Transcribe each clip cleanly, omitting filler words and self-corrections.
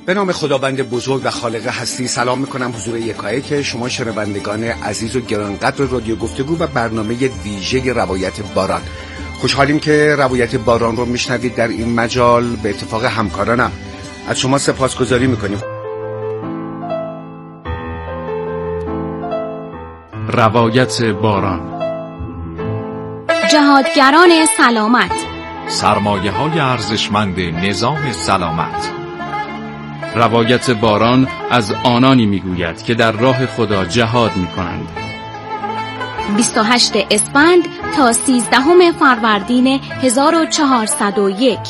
به نام خداوند بزرگ و خالق هستی سلام میکنم حضور یکایک شما شنوندگان عزیز و گرانقدر رادیو گفتگو و برنامه ویژه روایت باران. خوشحالیم که روایت باران رو میشنوید. در این مجال به اتفاق همکارانم از شما سپاسگزاری میکنیم. روایت باران. جهادگران سلامت، سرمایه‌های ارزشمند نظام سلامت. روایت باران از آنانی میگوید که در راه خدا جهاد میکنند. 28 اسفند تا 13 فروردین 1401.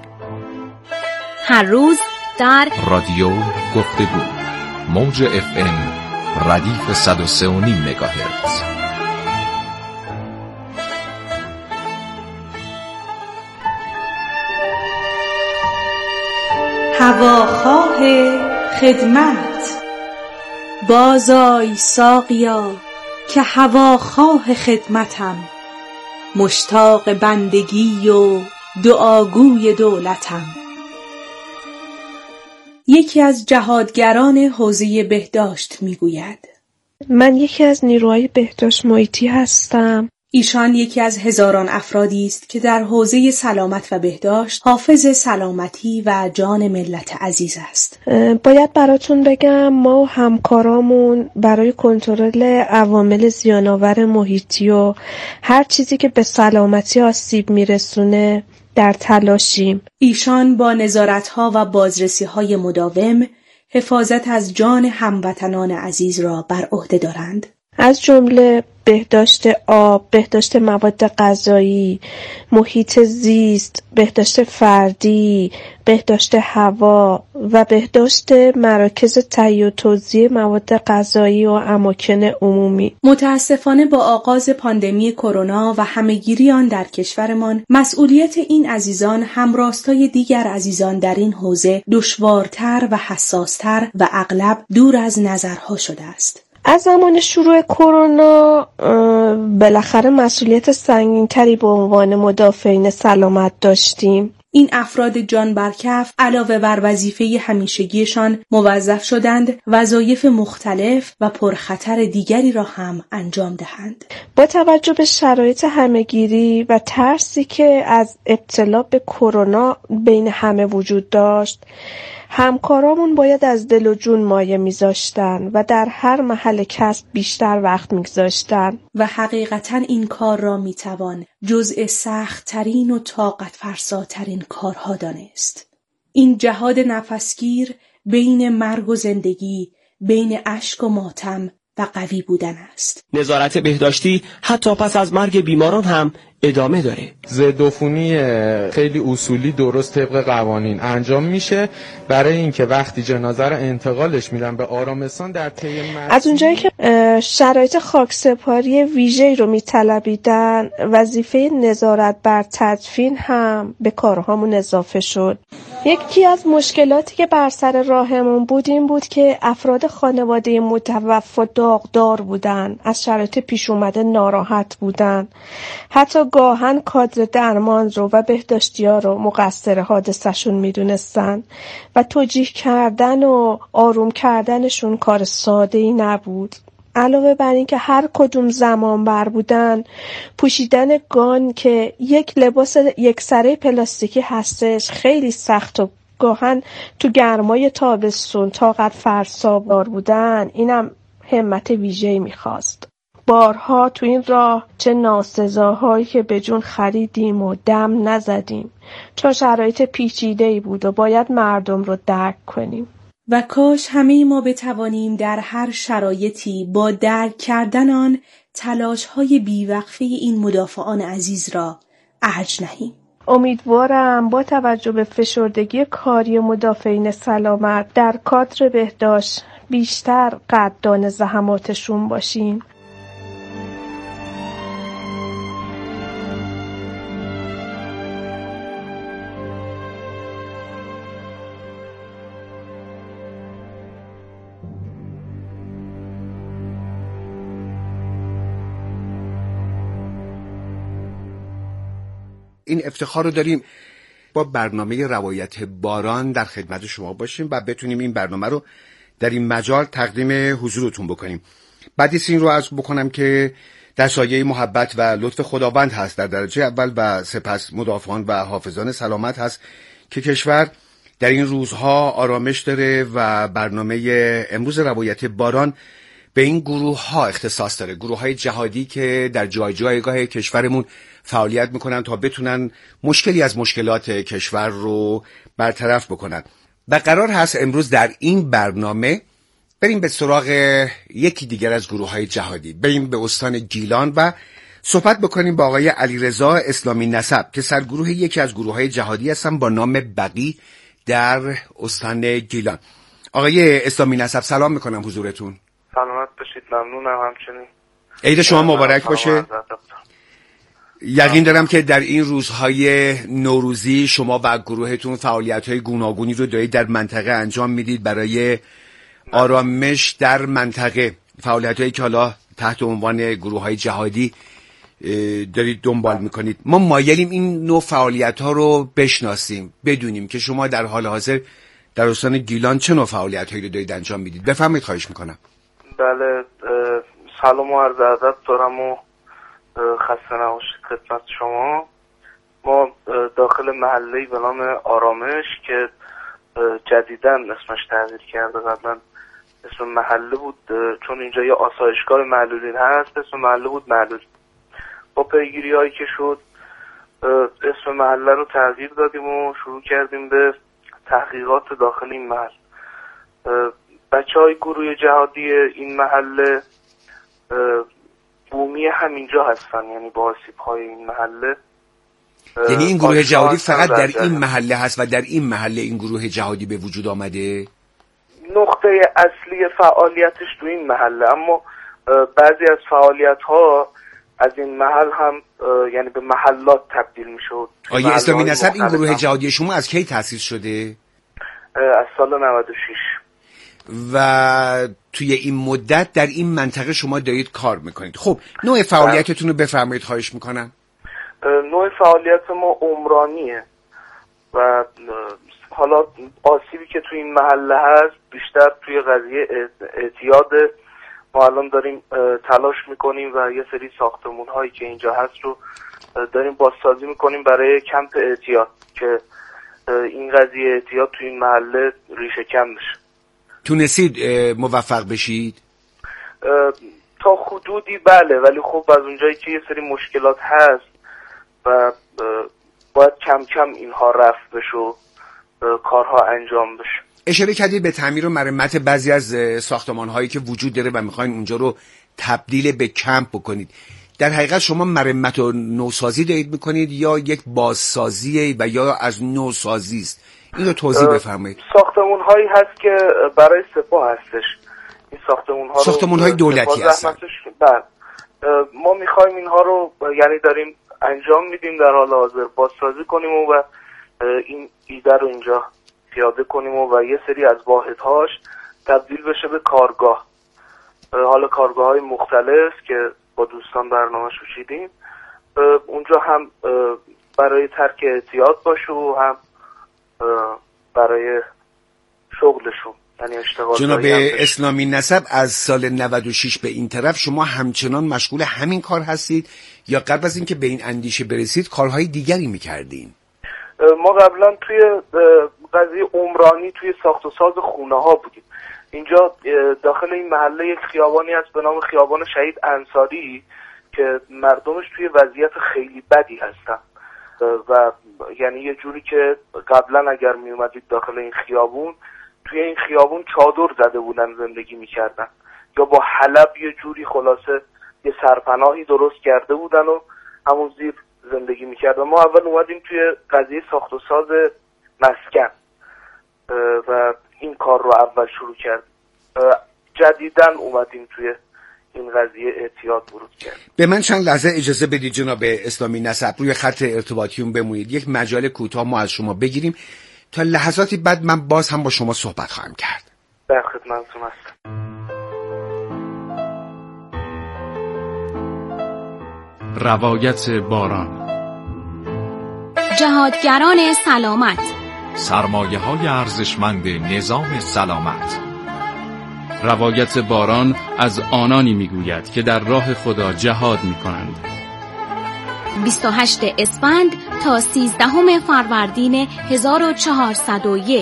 هر روز در رادیو گفتگو موج FM ردیف 103.5 مگاهرتز. هواخواه خدمت. بازآی ساقیا که هواخواه خدمتم، مشتاق بندگی و دعاگوی دولتم. یکی از جهادگران حوزه بهداشت میگوید: من یکی از نیروهای بهداشت محیطی هستم. ایشان یکی از هزاران افرادی است که در حوزه سلامت و بهداشت حافظ سلامتی و جان ملت عزیز است. باید براتون بگم ما و همکارامون برای کنترل عوامل زیان‌آور محیطی و هر چیزی که به سلامتی آسیب میرسونه در تلاشیم. ایشان با نظارت‌ها و بازرسی‌های مداوم حفاظت از جان هموطنان عزیز را بر عهده دارند، از جمله بهداشت آب، بهداشت مواد غذایی، محیط زیست، بهداشت فردی، بهداشت هوا و بهداشت مراکز تهیه و توزیع مواد غذایی و اماکن عمومی. متاسفانه با آغاز پاندمی کرونا و همه‌گیری آن در کشورمان، مسئولیت این عزیزان همراستای دیگر عزیزان در این حوزه دشوارتر و حساستر و اغلب دور از نظرها شده است. از زمان شروع کرونا بالاخره مسئولیت سنگین‌تری به عنوان مدافعین سلامت داشتیم. این افراد جان بر کف علاوه بر وظیفه همیشگیشان موظف شدند وظایف مختلف و پرخطر دیگری را هم انجام دهند. با توجه به شرایط همه‌گیری و ترسی که از ابتلا به کرونا بین همه وجود داشت، همکارامون باید از دل و جون مایه میذاشتن و در هر محل کسب بیشتر وقت میگذاشتن و حقیقتاً این کار را میتوان جزء سخت‌ترین و طاقت فرساترین کارها دانست. این جهاد نفسگیر بین مرگ و زندگی، بین اشک و ماتم و قوی بودن است. نظارت بهداشتی حتی پس از مرگ بیماران هم ادامه داره. ضدعفونی خیلی اصولی درست طبق قوانین انجام میشه برای اینکه وقتی جنازه رو انتقالش میدن به آرامستان در طی از اونجایی که شرایط خاکسپاری ویژه‌ای رو میطلبیدن، وظیفه نظارت بر تدفین هم به کارهامون اضافه شد. یکی از مشکلاتی که بر سر راهمون بود این بود که افراد خانواده متوفی داغدار بودن، از شرایط پیش اومده ناراحت بودن، حتی گاهن کادر درمان رو و بهداشتی‌ها رو مقصر حادثه‌شون میدونستن و توجیه کردن و آروم کردنشون کار ساده‌ای نبود. علاوه بر این که هر کدوم زمان بر بودن، پوشیدن گان که یک لباس یکسره پلاستیکی هستش خیلی سخت و گاهن تو گرمای تابستون طاقت فرسا بار بودن، اینم همت ویژه‌ای میخواست. بارها تو این راه چه ناسزاهایی که به جون خریدیم و دم نزدیم، چون شرایط پیچیده‌ای بود و باید مردم رو درک کنیم. و کاش همه ما بتوانیم در هر شرایطی با درک کردن آن تلاش‌های بیوقفه این مدافعان عزیز را ارج نهیم. امیدوارم با توجه به فشردگی کاری مدافعین سلامت در کادر بهداشت بیشتر قدردان زحماتشون باشیم. این افتخار رو داریم با برنامه روایت باران در خدمت شما باشیم و بتونیم این برنامه رو در این مجال تقدیم حضورتون بکنیم. بعدیس این رو عرض بکنم که در سایه محبت و لطف خداوند هست در درجه اول و سپس مدافعان و حافظان سلامت هست که کشور در این روزها آرامش داره و برنامه امروز روایت باران به این گروه ها اختصاص داره، گروه های جهادی که در جایگاه کشورمون فعالیت میکنن تا بتونن مشکلی از مشکلات کشور رو برطرف بکنن. و قرار هست امروز در این برنامه بریم به سراغ یکی دیگر از گروه های جهادی، بریم به استان گیلان و صحبت بکنیم با آقای علیرضا اسلامی نسب که سرگروه یکی از گروه های جهادی هستن با نام بقی در استان گیلان. آقای اسلامی نسب سلام میکنم حضورتون. سلامت باشید، ممنونم. همچنین عید شما مبارک باشه. یقین دارم که در این روزهای نوروزی شما و گروهتون فعالیت‌های گوناگونی رو دارید در منطقه انجام میدید برای آرامش در منطقه، فعالیت‌هایی که حالا تحت عنوان گروه‌های جهادی دارید دنبال میکنید. ما مایلیم این نوع فعالیت‌ها رو بشناسیم، بدونیم که شما در حال حاضر در استان گیلان چه نوع فعالیت‌هایی رو دارید انجام میدید. بفرمایید، خواهش میکنم. بله، سلام و عرض ادب دارم و خسته نباشید خدمت شما. ما داخل محله‌ای به نام آرامش که جدیداً اسمش تغییر کرده، قبلا اسم محله بود چون اینجا یه آسایشگاه معلولین هست، اسم محله بود معلولین. با پیگیری هایی که شد اسم محله رو تغییر دادیم و شروع کردیم به تحقیقات داخل این محل. بچه های گروه جهادی این محله بومی همینجا هستن، یعنی با آسیب های این محله. یعنی این گروه جهادی فقط در این محله هست و در این محله این گروه جهادی به وجود آمده؟ نقطه اصلی فعالیتش تو این محله، اما بعضی از فعالیت ها از این محل هم یعنی به محلات تبدیل می شد. آقای اسلامی نسب این گروه جهادی شما از کی تأسیس شده؟ از سال 96. و توی این مدت در این منطقه شما دارید کار میکنید. خب نوع فعالیتتون رو بفرمایید، خواهش میکنم. نوع فعالیت ما عمرانیه و حالا آسیبی که توی این محله هست بیشتر توی قضیه اعتیاد. ما الان داریم تلاش میکنیم و یه سری ساختمون هایی که اینجا هست رو داریم بازسازی میکنیم برای کمپ اعتیاد که این قضیه اعتیاد توی این محله ریشه کم بشه. تونستید موفق بشید؟ تا حدودی بله، ولی خب از اونجایی که یه سری مشکلات هست و باید کم کم اینها رفت بشه و کارها انجام بشه. اشاره کردید به تعمیر و مرمت بعضی از ساختمان هایی که وجود داره و میخواین اونجا رو تبدیل به کمپ بکنید. در حقیقت شما مرمت و نوسازی دارید میکنید یا یک بازسازی و یا از نوسازی است؟ این رو توضیح بفرمایید. ساختمون هایی هست که برای سپاه هستش. این ساختمون های دولتی هستن. ما میخوایم اینها رو یعنی داریم انجام میدیم در حال حاضر، بازسازی کنیم و این ایده رو اینجا پیاده کنیم و یه سری از واحدهاش تبدیل بشه به کارگاه. حالا کارگاه های مختلف که با دوستان برنامه شو چیدیم، اونجا هم برای ترک اعتیاد باشه و هم برای شغلشون، یعنی اشتغال. جناب اسلامی نسب، از سال 96 به این طرف شما همچنان مشغول همین کار هستید یا قبل از اینکه به این اندیشه برسید کارهای دیگری میکردین؟ ما قبلا توی قضیه عمرانی توی ساخت و ساز خونه ها بودیم. اینجا داخل این محله یک خیابانی هست به نام خیابان شهید انصاری که مردمش توی وضعیت خیلی بدی هستن و یعنی یه جوری که قبلا اگر می اومدید داخل این خیابون، توی این خیابون چادر زده بودن زندگی میکردن یا با حلب یه جوری خلاصه یه سرپناهی درست کرده بودن و همون زیر زندگی میکردن. ما اول اومدیم توی قضیه ساخت و ساز مسکن و این کار رو اول شروع کردیم. جدیدن اومدیم توی این قضیه اعتیاد ورود کرد. به من چند لحظه اجازه بدید جناب اسلامی نسب، روی خط ارتباطیون بمونید، یک مجال کوتاه ما از شما بگیریم، تا لحظاتی بعد من باز هم با شما صحبت خواهم کرد. در خدمتتون هستم. روایت باران. جهادگران سلامت، سرمایه‌های ارزشمند نظام سلامت. روایت باران از آنانی میگوید که در راه خدا جهاد میکنند. 28 اسفند تا 13 فروردین 1401.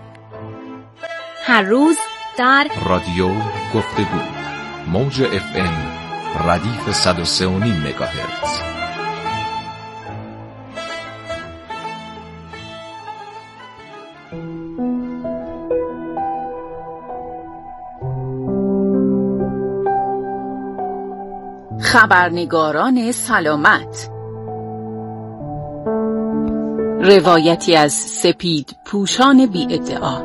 هر روز در رادیو گفتگو، موج FM ردیف 103.5 مگاهرتز. خبرنگاران سلامت. روایتی از سپید پوشان بی ادعا.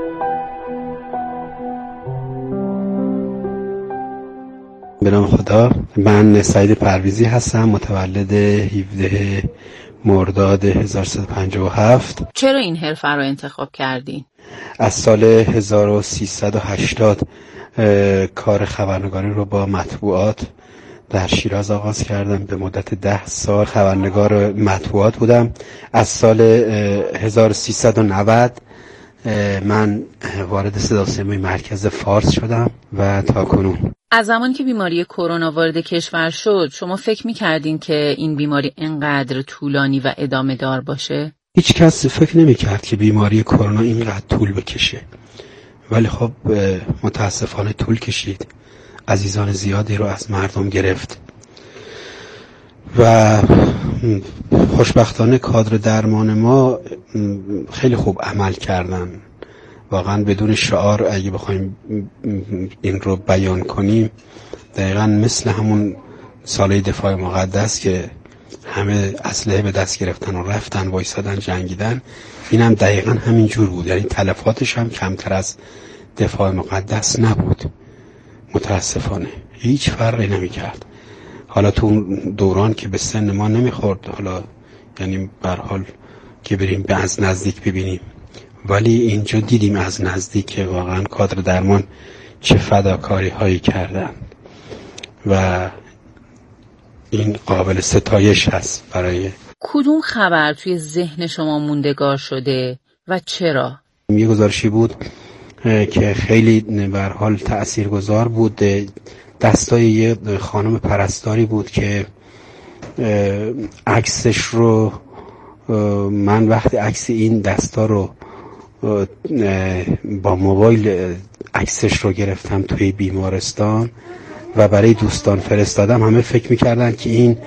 به نام خدا. من سعید پرویزی هستم، متولد 17 مرداد 1357. چرا این حرفه رو انتخاب کردین؟ از سال 1380 کار خبرنگاری رو با مطبوعات در شیراز آغاز کردم. به مدت 10 سال خبرنگار مطبوعات بودم. از سال 1390 من وارد صدا و سیمای مرکز فارس شدم و تا کنون. از زمانی که بیماری کرونا وارد کشور شد، شما فکر می‌کردین که این بیماری اینقدر طولانی و ادامه دار باشه؟ هیچ کس فکر نمی‌کرد که بیماری کرونا اینقدر طول بکشه، ولی خب متاسفانه طول کشید. عزیزان زیادی رو از مردم گرفت و خوشبختانه کادر درمان ما خیلی خوب عمل کردن. واقعا بدون شعار اگه بخوایم این رو بیان کنیم، دقیقا مثل همون ساله دفاع مقدس که همه اسلحه به دست گرفتن و رفتن وایسادن جنگیدن، این هم دقیقا همین جور بود. یعنی تلفاتش هم کمتر از دفاع مقدس نبود. متاسفانه هیچ فرقی نمی کرد. حالا تو دوران که به سن ما نمیخورد، حالا یعنی به هر حال که بریم به از نزدیک ببینیم، ولی اینجا دیدیم از نزدیک که واقعا کادر درمان چه فداکاری هایی کردن و این قابل ستایش هست. برای کدوم خبر توی ذهن شما موندگار شده و چرا؟ یه گزارشی بود که خیلی به هر حال تاثیرگذار بود. دستای یه خانم پرستاری بود که عکسش رو من وقتی عکس این دستا رو با موبایل عکسش رو گرفتم توی بیمارستان و برای دوستان فرستادم، همه فکر میکردن که این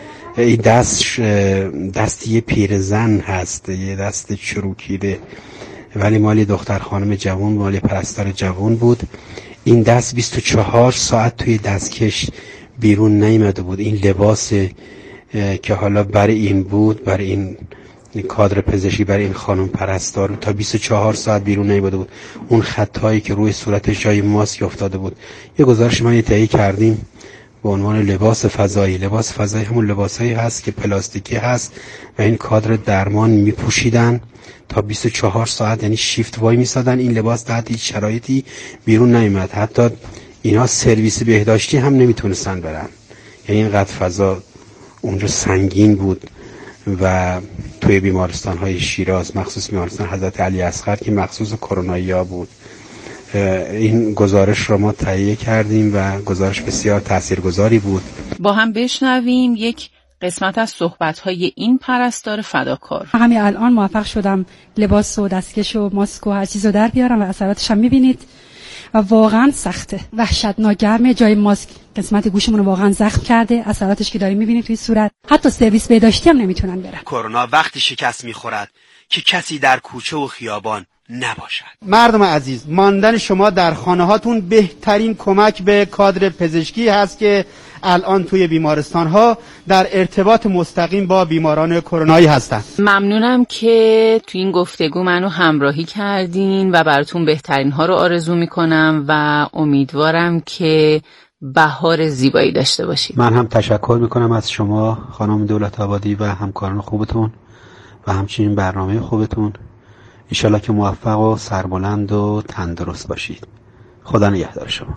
دست یه پیرزن هست، یه دست چروکیده، ولی مالی دختر خانم جوان، مالی پرستار جوان بود. این دست 24 ساعت توی دستکش بیرون نیامده بود. این لباس که حالا برای این بود، برای این کادر پزشکی، برای این خانم پرستار، تا 24 ساعت بیرون نیامده بود. اون خطایی که روی صورتش جای ماسک افتاده بود. یه گزارش ما تهیه کردیم به عنوان لباس فضایی. لباس فضایی همون لباسایی هست که پلاستیکی هست و این کادر درمان میپوشیدن تا 24 ساعت، یعنی شیفت وای میسادن. این لباس تحت هیچ شرایطی بیرون نیامد. حتی اینا سرویس بهداشتی هم نمیتونستن برن، یعنی اینقدر فضا اونجا سنگین بود. و توی بیمارستان های شیراز، مخصوص بیمارستان حضرت علی اصغر که مخصوص کرونایی‌ها بود، این گزارش رو ما تهیه کردیم و گزارش بسیار تاثیرگذاری بود. با هم بشنویم یک قسمت از صحبت‌های این پرستار فداکار. همین الان موفق شدم لباس و دستکش و ماسک و هر چیز رو در بیارم و اثراتش هم می‌بینید و واقعا سخته، وحشتناک گرمه. جای ماسک قسمت گوشمون رو واقعا زخم کرده، اثراتش که داریم می‌بینید توی صورت. حتی سرویس بهداشتی هم نمیتونن برن. کرونا وقتی شکست می‌خورد که کسی در کوچه و خیابان نباشد. مردم عزیز، ماندن شما در خانه هاتون بهترین کمک به کادر پزشکی هست که الان توی بیمارستان ها در ارتباط مستقیم با بیماران کرونایی هستن. ممنونم که تو این گفتگو منو همراهی کردین و براتون بهترین ها رو آرزو میکنم و امیدوارم که بهار زیبایی داشته باشید. من هم تشکر میکنم از شما خانم دولت آبادی و همکاران خوبتون و همچنین برنامه خوبتون. انشالله که موفق و سربلند و تندرست باشید. خدا نگهدار شما.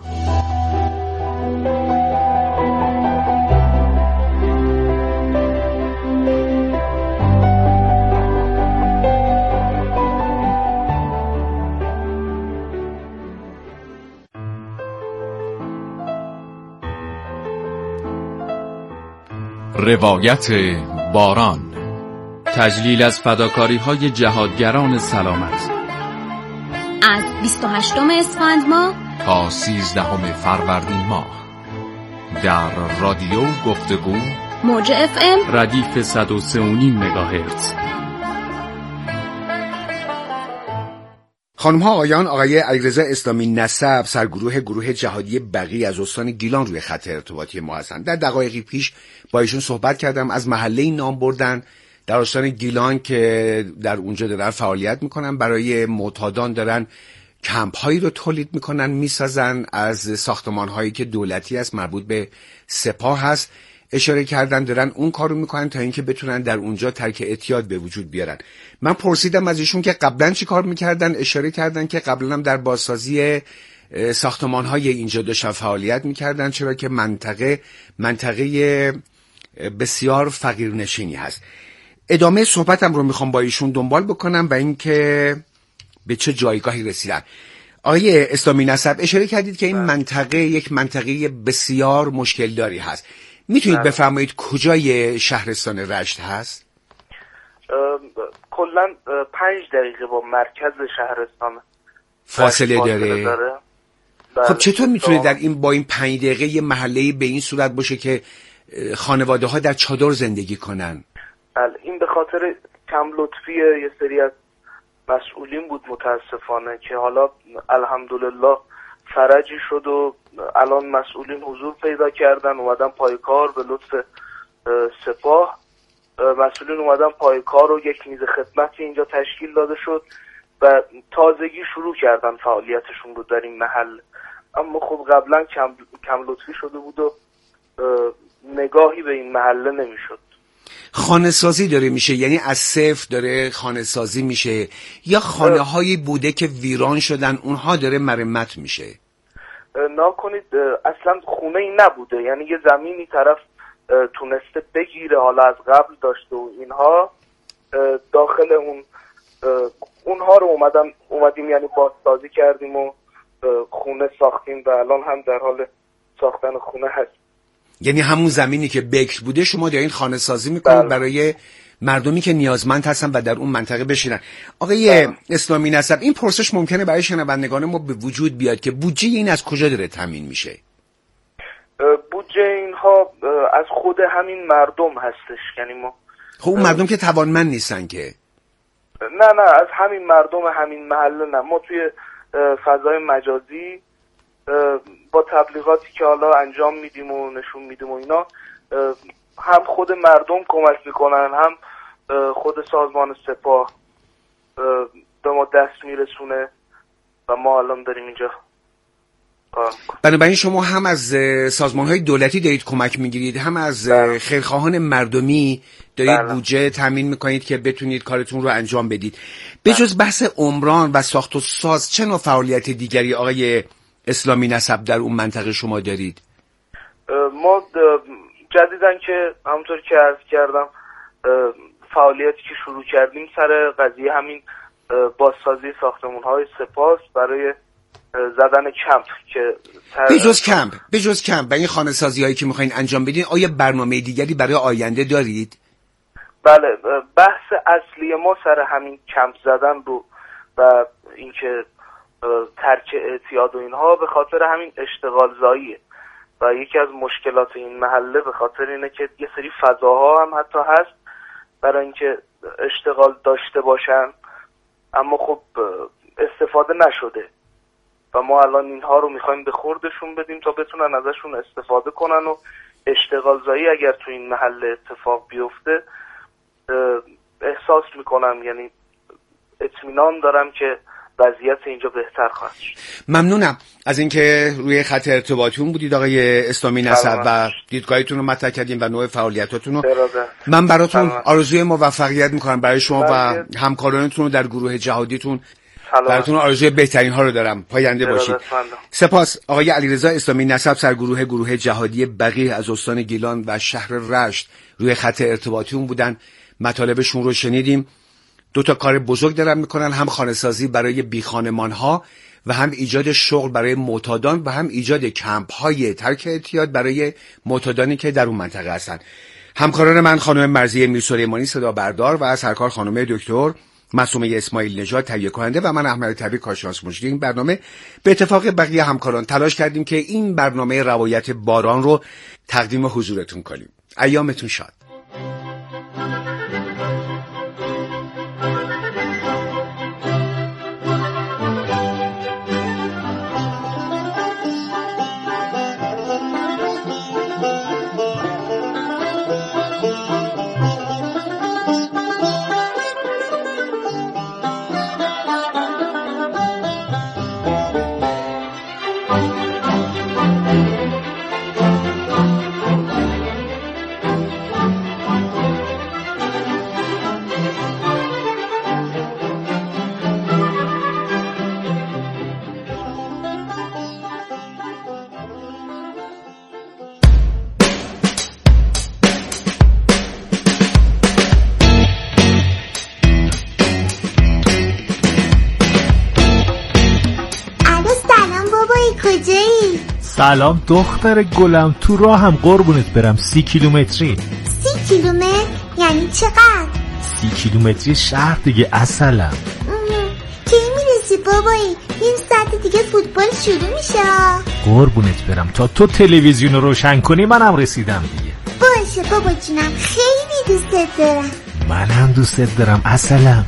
روایت باران، تجلیل از فداکاری‌های جهادگران سلامت، از 28 اسفند ماه تا 13 فروردین ماه، در رادیو گفتگو موج FM ردیف 103.5 مگاهرتز. خانم‌ها آقایان، آقای علیرضا اسلامی نسب، سرگروه گروه جهادی بقیع از استان گیلان روی خط ارتباطی ما هستند. در دقایقی پیش با ایشون صحبت کردم، از محله نام بردن در استان گیلان که در اونجا دارن فعالیت میکنن، برای معتادان دارن کمپ هایی رو تولید میکنن، میسازن از ساختمان هایی که دولتی است، مربوط به سپاه هست. اشاره کردن دارن اون کارو میکنن تا اینکه بتونن در اونجا ترک اعتیاد به وجود بیارن. من پرسیدم از ایشون که قبلا چی کار میکردن، اشاره کردن که قبلا هم در بازسازی ساختمان های اینجا داشتن فعالیت میکردن، چرا که منطقه بسیار فقیرنشینی هست. ادامه صحبتم رو میخوام با ایشون دنبال بکنم و اینکه به چه جایگاهی رسیدن. آقای اسلامی نسب، اشاره کردید که این منطقه یک منطقه بسیار مشکل داری هست. میتونید بفرمایید کجای شهرستان رشت هست؟ کلا 5 دقیقه با مرکز شهرستان فاصله داره. خب چطور میتونه در این با این 5 دقیقه یه محله‌ای به این صورت باشه که خانواده ها در چادر زندگی کنن؟ بله، این به خاطر کم لطفی یه سری از مسئولین بود متاسفانه، که حالا الحمدلله فرجی شد و الان مسئولین حضور پیدا کردن، اومدن پای کار به لطف سپاه. مسئولین اومدن پای کار و یک میز خدمتی اینجا تشکیل داده شد و تازگی شروع کردن فعالیتشون رو در این محل. اما خب قبلا کم لطفی شده بود و نگاهی به این محله نمیشد. خانه سازی داره میشه، یعنی از صفر داره خانه سازی میشه، یا خانه هایی بوده که ویران شدن اونها داره مرمت میشه؟ نکنید اصلا خونه ای نبوده، یعنی یه زمینی طرف تونسته بگیره، حالا از قبل داشته و اینها، داخل اونها رو اومدیم یعنی بازسازی کردیم و خونه ساختیم و الان هم در حال ساختن خونه هست. یعنی همون زمینی که بکر بوده شما دارین خانه سازی میکنید برای مردمی که نیازمند هستن و در اون منطقه بشینن. آقای اسلامی نسب، این پرسش ممکنه برای شنوندگان ما به وجود بیاد که بودجه این از کجا داره تامین میشه؟ بودجه اینها از خود همین مردم هستش، یعنی ما خب اون مردم که توانمند نیستن که؟ نه از همین مردم همین محله. نه، ما توی فضای مجازی با تبلیغاتی که حالا انجام میدیم و نشون میدیم و اینا، هم خود مردم کمک میکنن، هم خود سازمان سپاه به ما دست میرسونه و ما الان داریم اینجا. بنابراین شما هم از سازمان‌های دولتی دارید کمک میگیرید، هم از خیرخواهان مردمی دارید بودجه تامین میکنید که بتونید کارتون رو انجام بدید. به جز بحث عمران و ساخت و ساز، چه نوع فعالیت دیگری آقای اسلامی نسب در اون منطقه شما دارید؟ ما جدیدن که همونطور که عرض کردم فعالیتی که شروع کردیم سر قضیه همین بازسازی ساختمان‌های سپاه برای زدن کمپ. که به جز کمپ و این خانه سازی هایی که میخواین انجام بدین، آیا برنامه دیگری برای آینده دارید؟ بله، بحث اصلی ما سر همین کمپ زدن رو و اینکه ترک اعتیاد و اینها به خاطر همین اشتغال زاییه و یکی از مشکلات این محله به خاطر اینه که یه سری فضاها هم حتی هست برای اینکه اشتغال داشته باشن، اما خب استفاده نشده و ما الان اینها رو میخوایم به خوردشون بدیم تا بتونن ازشون استفاده کنن و اشتغال زایی اگر تو این محله اتفاق بیفته احساس میکنم، یعنی اطمینان دارم که وضعیت اینجا بهتر خواهد شد. ممنونم از اینکه روی خط ارتباطیون بودید آقای اسلامی نسب و دیدگاهیتون رو مطرح کردیم و نوع فعالیتاتون رو. من براتون آرزوی موفقیت میکنم برای شما و همکارانتون رو در گروه جهادیتون. براتون آرزوی بهترین ها رو دارم. پاینده باشید. سپاس. آقای علیرضا اسلامی نسب، سرگروه گروه جهادی بقیع از استان گیلان و شهر رشت روی خط ارتباطیون بودن. مطالبشون رو شنیدیم. 2 تا کار بزرگ دارن میکنن، هم خانه‌سازی برای بیخانمان‌ها و هم ایجاد شغل برای معتادان و هم ایجاد کمپ‌های ترک اعتیاد برای معتادانی که در اون منطقه هستن. همکاران من خانم مرضیه میرسلیمانی صدا بردار و سرکار خانم دکتر معصومه اسماعیل نژاد تهیه کننده و من احمد طبیب کارشناس مجری این برنامه به اتفاق بقیه همکاران تلاش کردیم که این برنامه روایت باران رو تقدیم حضورتون کنیم. ایامتون شاد. سلام دختر گلم، تو راه هم قربونت برم. 30 کیلومتری. 30 کیلومتر یعنی چقدر؟ 30 کیلومتری شهر دیگه اصلا. کی میرسی بابایی؟ این ساعت دیگه فوتبال شروع میشه. قربونت برم تا تو تلویزیون رو روشن کنی منم رسیدم دیگه. باشه بابا جونم، خیلی دوستت دارم. منم دوستت دارم اصلا.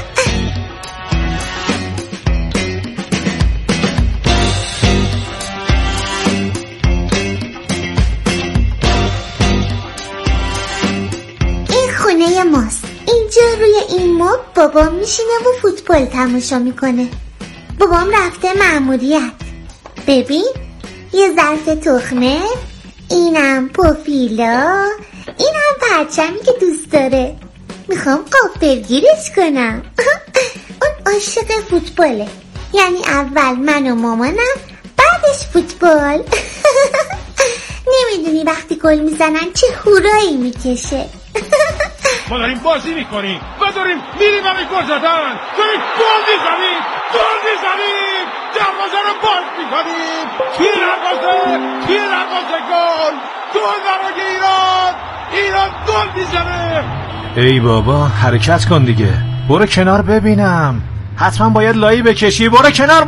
ماست. اینجا روی این مبل بابام میشینه و فوتبال تماشا میکنه. بابام رفته مأموریت. ببین یه ظرف تخمه، اینم پوفیلا، اینم پرچمی که دوست داره. میخوام غافلگیرش کنم. اون عاشق فوتباله، یعنی اول من و مامانم، بعدش فوتبال. نمیدونی وقتی گل میزنن چه هورایی میکشه. ما داریم بازی میکنیم و داریم میریم همین گل زدن، داریم گل میزنیم، دروازه رو باز میکنیم، توی دروازه گل برای ایران گل میزنه. ای بابا حرکت کن دیگه، برو کنار ببینم، حتما باید لایی بکشی. برو کنار.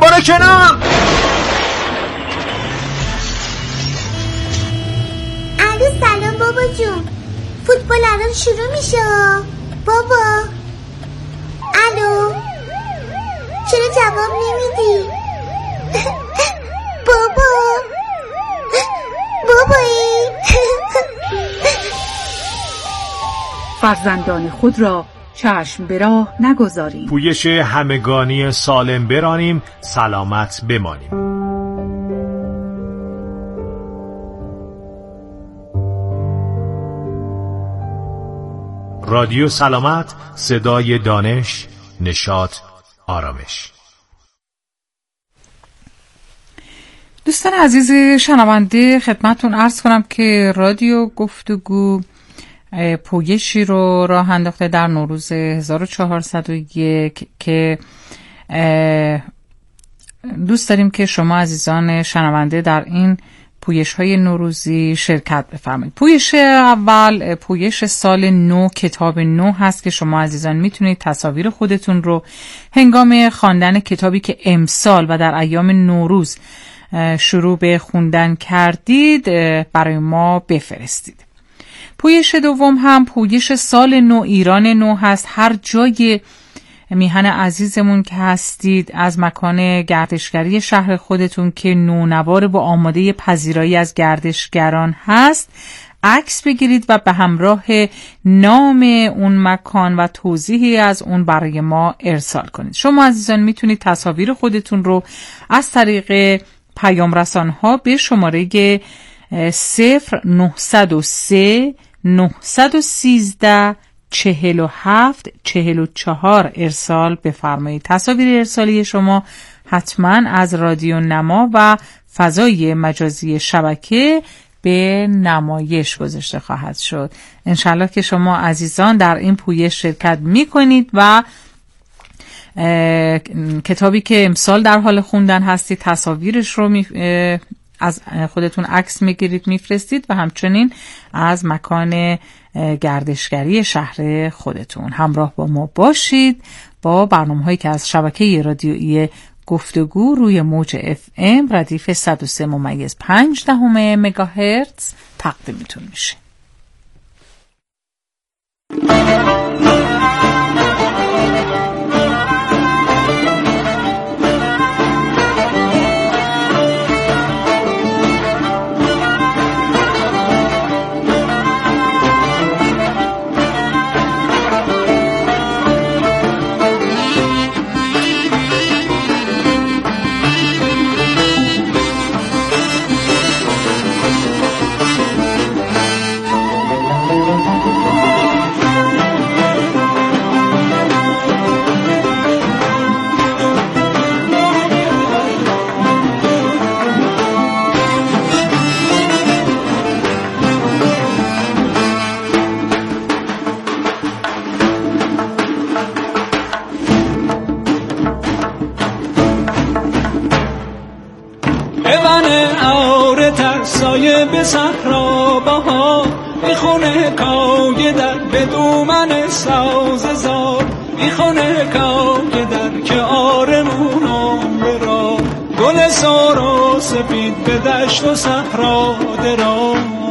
الو سلام بابا جون، فوتبال الان شروع میشه بابا. الو چرا جواب نمیدی؟ بابایی. فرزندان خود را چشم به راه نگذاریم. پویش همگانی سالم برانیم، سلامت بمانیم. رادیو سلامت، صدای دانش، نشاط، آرامش. دوستان عزیز شنونده، خدمتتون عرض کنم که رادیو گفتگو پویشی رو راه انداخته در نوروز 1401 که دوست داریم که شما عزیزان شنونده در این پویش های نوروزی شرکت بفرمایید. پویش اول پویش سال نو، کتاب نو هست که شما عزیزان میتونید تصاویر خودتون رو هنگام خواندن کتابی که امسال و در ایام نوروز شروع به خوندن کردید برای ما بفرستید. پویش دوم هم پویش سال نو، ایران نو هست. هر جای میهن عزیزمون که هستید، از مکان گردشگری شهر خودتون که نونوار با آماده پذیرایی از گردشگران هست، عکس بگیرید و به همراه نام اون مکان و توضیحی از اون برای ما ارسال کنید. شما عزیزان میتونید تصاویر خودتون رو از طریق پیام رسان‌ها به شماره 0903 913 4744 ارسال بفرمایید. تصاویر ارسالی شما حتما از رادیو نما و فضای مجازی شبکه به نمایش گذاشته خواهد شد. انشالله که شما عزیزان در این پویش شرکت می کنید و کتابی که امسال در حال خوندن هستید تصاویرش رو از خودتون عکس میگیرید میفرستید و همچنین از مکان گردشگری شهر خودتون. همراه با ما باشید با برنامه‌هایی که از شبکه رادیویی گفتگو روی موج FM ردیف 103.5 مگاهرتز تقدیمتون میشه. به صحرا بها میخونه کاوی در بدومن ساز زار میخونه کاوی در که آرمونم برا گل سارا سپید به دشت و صحرا درا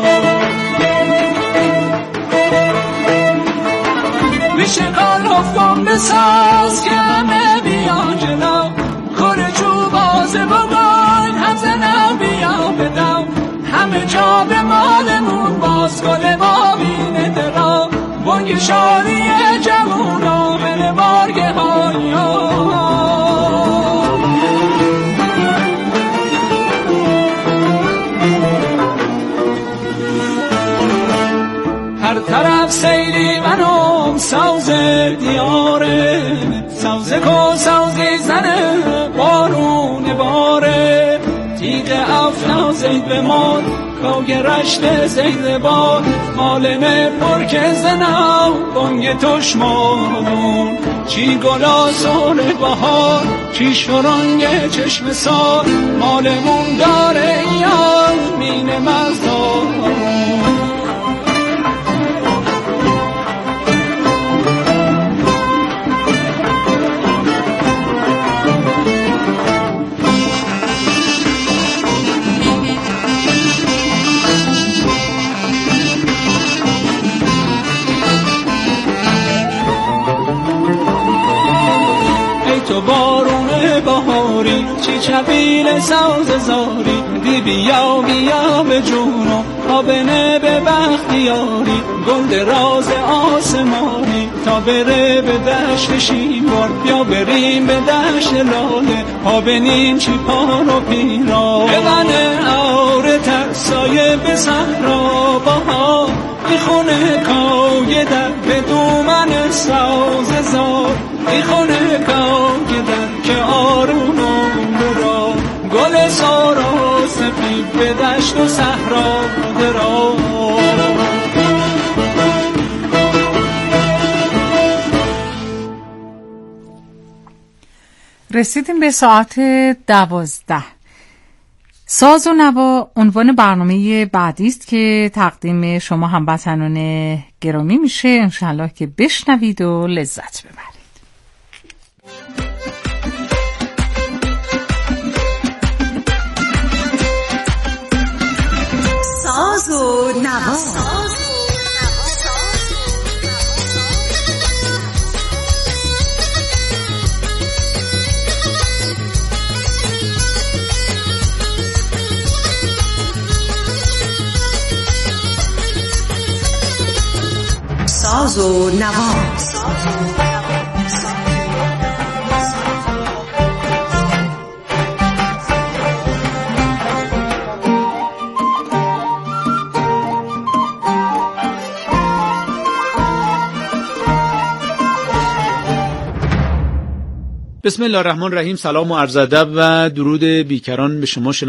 میشه کار افتم بساز که همه بیان جلو خوره چوب بازه بگای هم زنم بیا بدم همه جا به مالمون باز گل بابین درا بانگ شادی جوونا بره بارگه های هر طرف سیلی منم سوز دیاره سوزه کو سوزی زنه بارون باره تیغ افنا زید به ماد کاوی رشت زید باد مالمه پرک زنم بانگ تشمانون چی گلا سال بهار چی شرنگ چشم سال مالمون داره یاد مین مزدارون تو بارون بهاری چی چپیل ساز زاری دی بیا بیا به جونو آبنه به بختیاری گل راز آسمانی تا بره به دشت شیوار یا بریم به دشت لاله آبنیم چی پارو پیرا بغن آره ترسایه به صحرا بها میخونه کاوی در به دومن ساز زار میخونه کاوی در که آرونم برا گل سارا سپید به دشت و صحرا درا رسیدیم به ساعت 12. ساز و نوا عنوان برنامه بعدی است که تقدیم شما هموطنان گرامی میشه. انشالله که بشنوید و لذت ببرید. ساز و نوا ساز و نوا بسم الله الرحمن الرحیم. سلام و عرض ادب و درود بیکران به شما